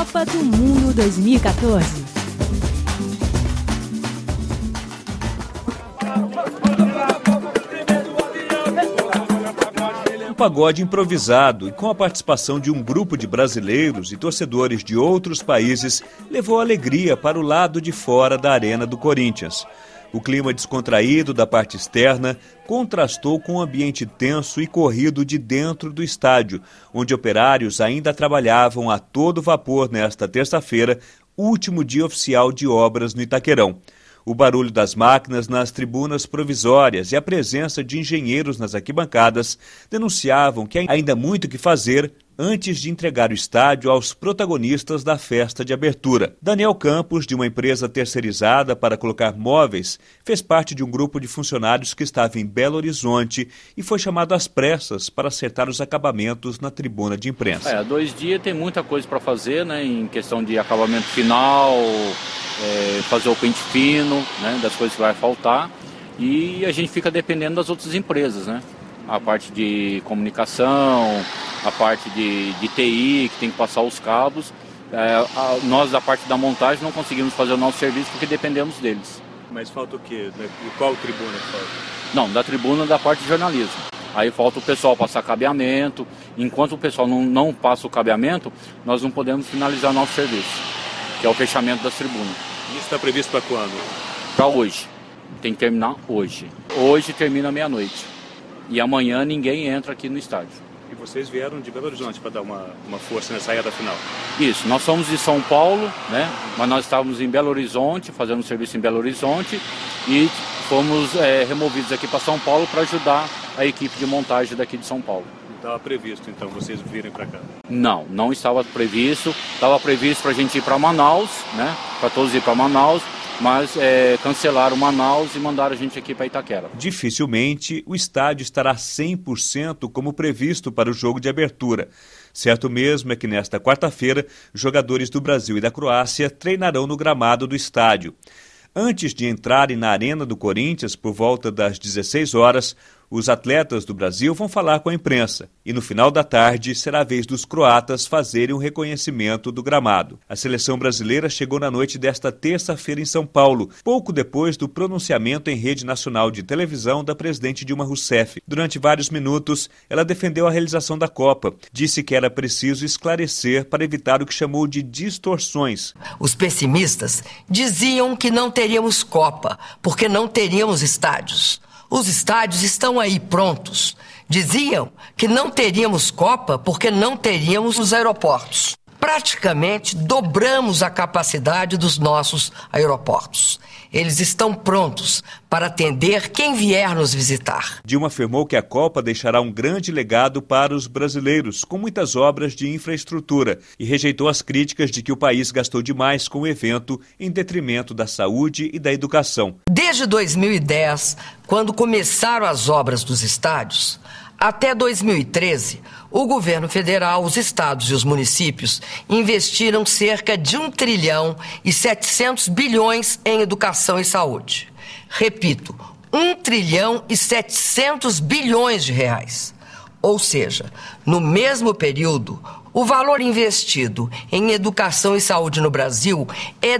Copa do Mundo 2014. Um pagode improvisado e com a participação de um grupo de brasileiros e torcedores de outros países levou alegria para o lado de fora da Arena do Corinthians. O clima descontraído da parte externa contrastou com o ambiente tenso e corrido de dentro do estádio, onde operários ainda trabalhavam a todo vapor nesta terça-feira, último dia oficial de obras no Itaquerão. O barulho das máquinas nas tribunas provisórias e a presença de engenheiros nas arquibancadas denunciavam que ainda há muito o que fazer antes de entregar o estádio aos protagonistas da festa de abertura. Daniel Campos, de uma empresa terceirizada para colocar móveis, fez parte de um grupo de funcionários que estava em Belo Horizonte e foi chamado às pressas para acertar os acabamentos na tribuna de imprensa. 2 dias tem muita coisa para fazer, né, em questão de acabamento final, fazer o pente fino, né, das coisas que vai faltar, e a gente fica dependendo das outras empresas, né? A parte de comunicação, a parte de TI, que tem que passar os cabos. Nós, da parte da montagem, não conseguimos fazer o nosso serviço porque dependemos deles. Mas falta o quê? E qual tribuna falta? Não, da tribuna da parte de jornalismo. Aí falta o pessoal passar cabeamento. Enquanto o pessoal não passa o cabeamento, nós não podemos finalizar o nosso serviço, que é o fechamento das tribunas. Isso está previsto para quando? Para hoje. Tem que terminar hoje. Hoje termina meia-noite. E amanhã ninguém entra aqui no estádio. E vocês vieram de Belo Horizonte para dar uma força nessa reta final? Isso, nós somos de São Paulo, né? Mas nós estávamos em Belo Horizonte, fazendo um serviço em Belo Horizonte, e fomos removidos aqui para São Paulo para ajudar a equipe de montagem daqui de São Paulo. Estava previsto, então, vocês virem para cá? Não estava previsto. Estava previsto para a gente ir para Manaus, né? Para todos ir para Manaus. Mas cancelaram Manaus e mandaram a gente aqui para Itaquera. Dificilmente o estádio estará 100% como previsto para o jogo de abertura. Certo mesmo é que nesta quarta-feira, jogadores do Brasil e da Croácia treinarão no gramado do estádio. Antes de entrarem na Arena do Corinthians, por volta das 16 horas, os atletas do Brasil vão falar com a imprensa e no final da tarde será a vez dos croatas fazerem um reconhecimento do gramado. A seleção brasileira chegou na noite desta terça-feira em São Paulo, pouco depois do pronunciamento em rede nacional de televisão da presidente Dilma Rousseff. Durante vários minutos, ela defendeu a realização da Copa. Disse que era preciso esclarecer para evitar o que chamou de distorções. Os pessimistas diziam que não teríamos Copa, porque não teríamos estádios. Os estádios estão aí prontos. Diziam que não teríamos Copa porque não teríamos os aeroportos. Praticamente dobramos a capacidade dos nossos aeroportos. Eles estão prontos para atender quem vier nos visitar. Dilma afirmou que a Copa deixará um grande legado para os brasileiros, com muitas obras de infraestrutura, e rejeitou as críticas de que o país gastou demais com o evento em detrimento da saúde e da educação. Desde 2010, quando começaram as obras dos estádios, até 2013, o governo federal, os estados e os municípios investiram cerca de 1 trilhão e 700 bilhões em educação e saúde. Repito, 1 trilhão e 700 bilhões de reais. Ou seja, no mesmo período, o valor investido em educação e saúde no Brasil é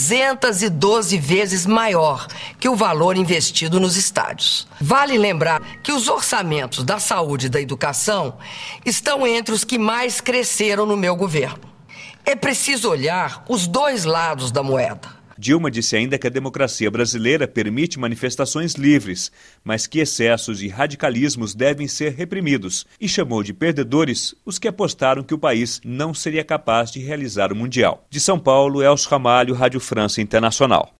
212 vezes maior que o valor investido nos estádios. Vale lembrar que os orçamentos da saúde e da educação estão entre os que mais cresceram no meu governo. É preciso olhar os dois lados da moeda. Dilma disse ainda que a democracia brasileira permite manifestações livres, mas que excessos e radicalismos devem ser reprimidos, e chamou de perdedores os que apostaram que o país não seria capaz de realizar o Mundial. De São Paulo, Elcio Ramalho, Rádio França Internacional.